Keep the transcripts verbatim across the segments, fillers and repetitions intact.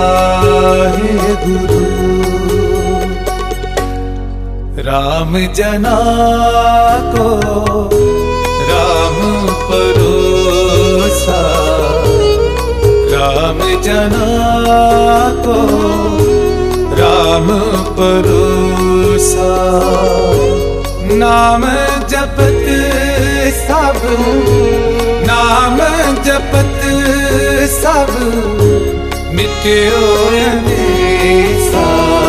वाहे गुरु। राम जना को राम परोसा, राम जना को राम परोसा। नाम जपत सब, नाम जपत सब, मिट्यो अंदेशा।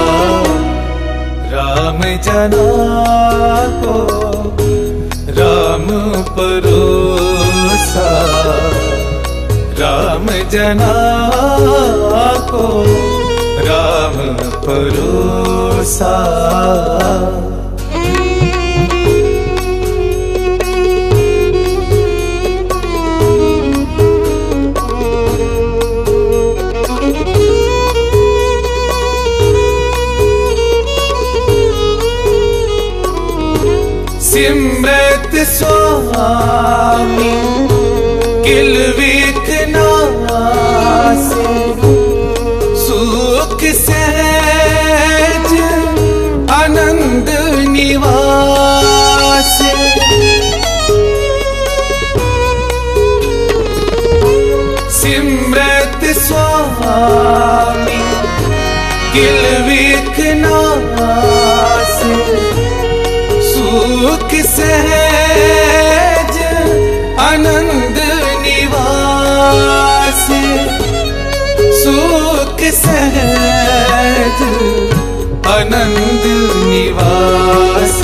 राम जना को राम परोसा, राम जना को राम परोसा। सिमरत स्वामी किलविख नासे, सुख सहज आनंद निवास। सिमरत स्वामी किलविख नासे, सुख सहज आनंद निवास। सुख सहज आनंद निवास।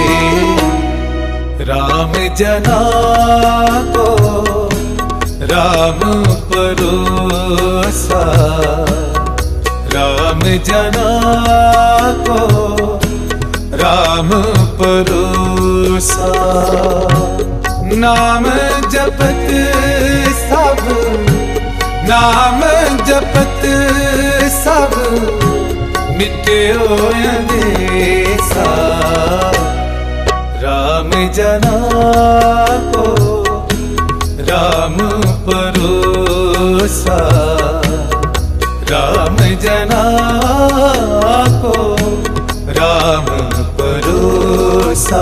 राम जना को राम परोसा, राम जना को राम परोसा। नाम जपत सब, नाम जपत सब, मिट्यो अंदेशा। राम जना को राम परोसा, राम जना को राम परोसा।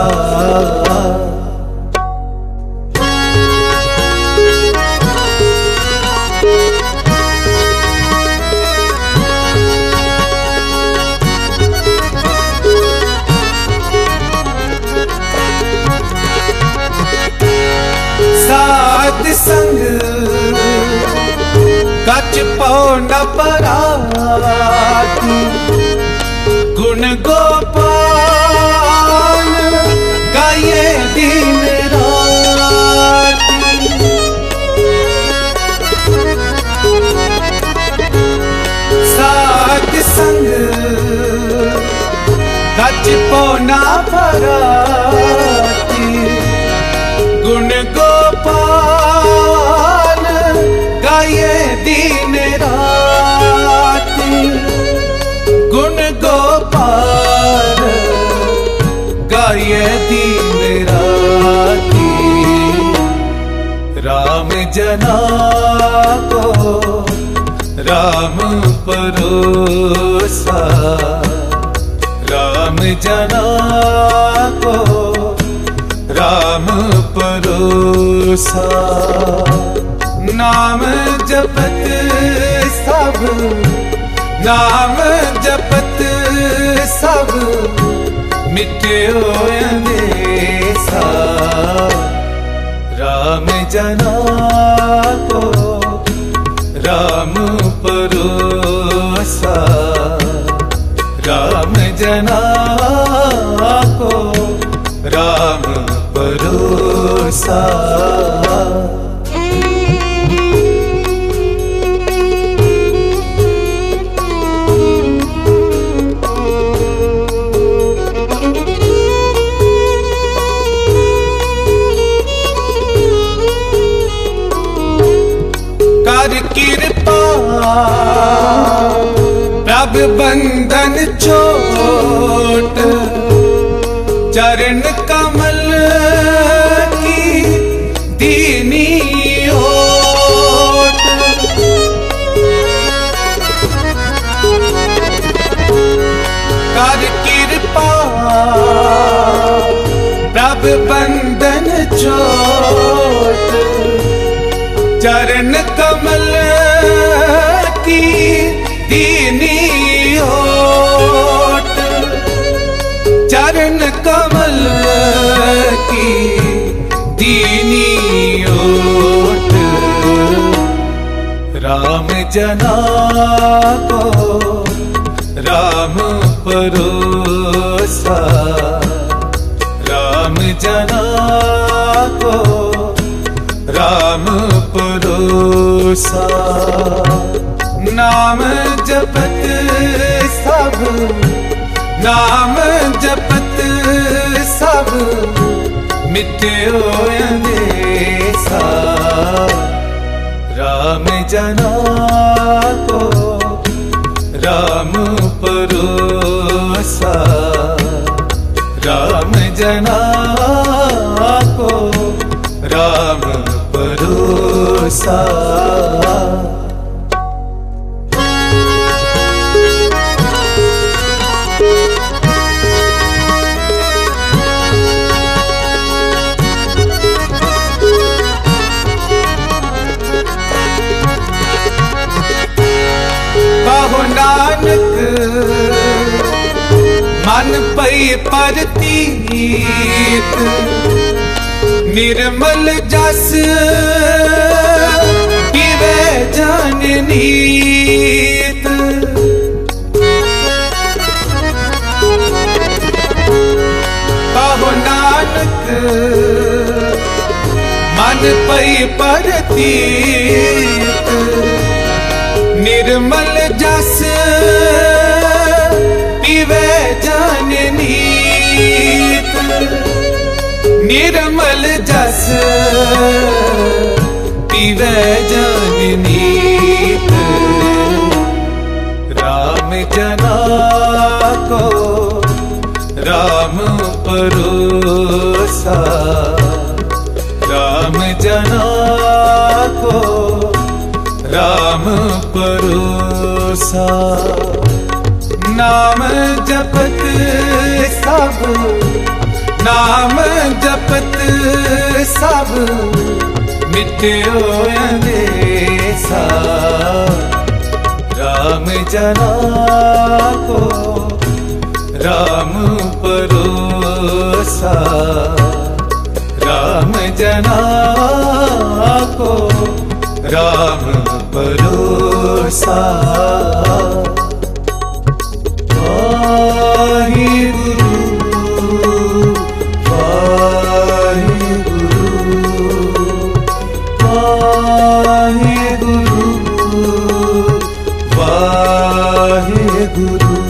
साध संग कच पौंड पराती, गुण गोपाल गाये दिन राती। साध संग कच पौंड पराती, गुण गोपाल गाये दिन राती। गुण गोपाल गाये दिन राती। राम जना को राम परोसा, राम जना को राम परोसा। नाम जपत सब, नाम जपत सब, मिट्यो अंदेशा। राम जना को राम परोसा, राम जना को राम परोसा। कर कृपा प्रभ बंधन छोट, चरण कमल की दीनी ओट। बंधन चोट, चरण कमल की दीनी ओट, चरण कमल की दीनी ओट। राम जना को राम परोसा, राम जना को राम परोसा। नाम जपत सब, नाम जपत सब, मिट्यो अंदेसा। राम जना को राम परोसा, राम जना को राम परोसा। कहो नानक मन पई परतीत, निर्मल जस पीवे जन नीत। कहो नानक मन पई परतीत, निर्मल जस पीवे जन नीत। निर्मल जस पीवे जन नीत। राम जना को राम परोसा, राम जना को राम परोसा। नाम जपत सब, नाम जपत सब, मिट्यो अंदेसा। राम जना को राम परोसा, राम जना को राम परोसा। वाहिगुरु वाहिगुरु वाहिगुरु वाहिगुरु।